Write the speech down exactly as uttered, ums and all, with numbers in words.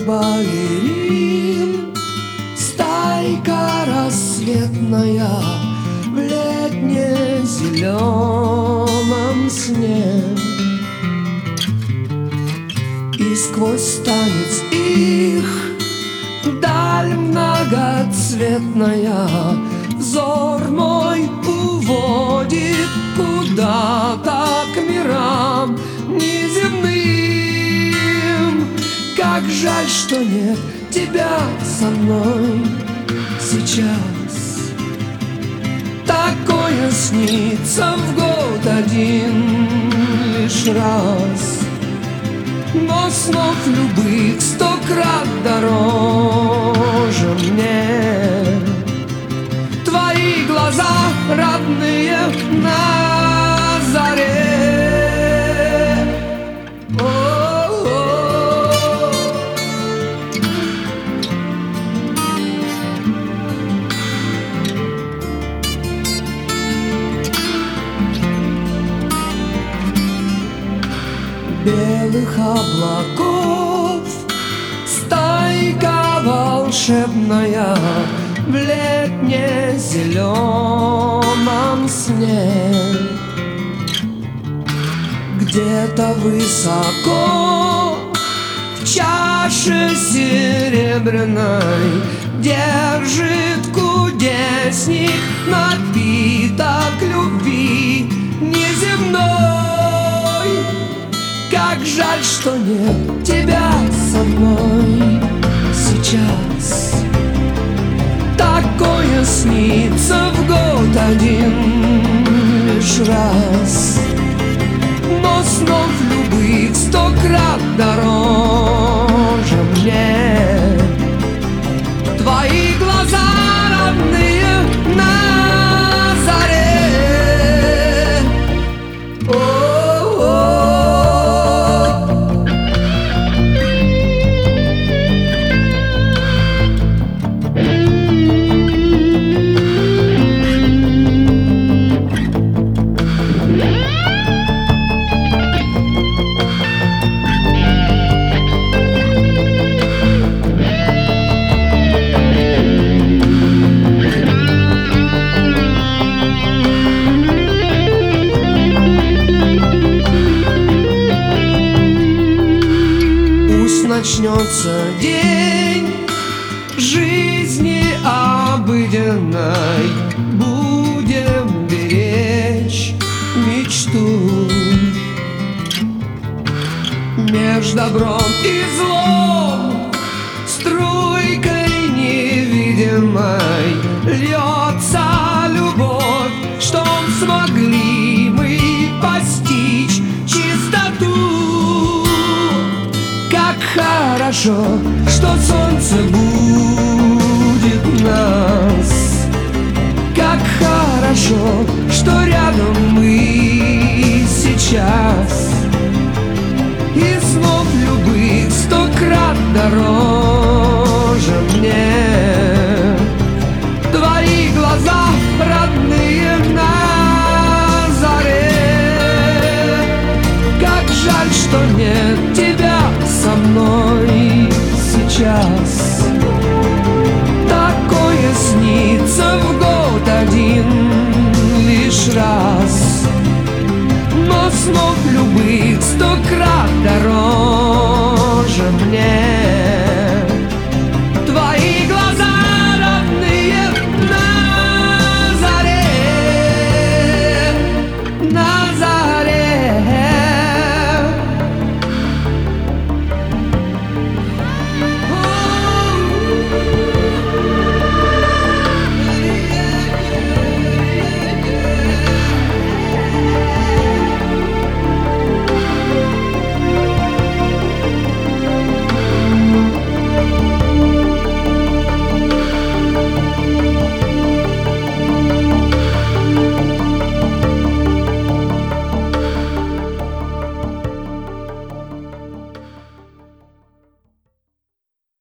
балерин, стайка рассветная в летне-зеленом сне. И сквозь танец их даль многоцветная взор мой уводит куда-то к мирам неземным. Как жаль, что нет тебя со мной сейчас. Такое снится в год один лишь раз. Но снов любых сто крат дороже мне твои глаза, родные, на заре. О-о-о. Белых облаков стайка волшебная в летне-зеленом сне. Где-то высоко в чаше серебряной держит кудесник напиток любви неземной. Как жаль, что нет тебя со мной сейчас. Такое снится в год один лишь раз. Но снов любых сто крат дороже мне твои глаза, родные, на заре. Начнется день жизни обыденной, будем беречь мечту. Меж добром и злом струйкой невидимой льется любовь, чтоб смогли мы постичь чистоту. Хорошо, что солнце будет нас. Как хорошо, что рядом мы сейчас. И снов любых сто крат дороже мне твои глаза, родные, на заре. Как жаль, что нет тебя со мной сейчас. Такое снится в год один лишь раз. Но снов любых сто крат дороже мне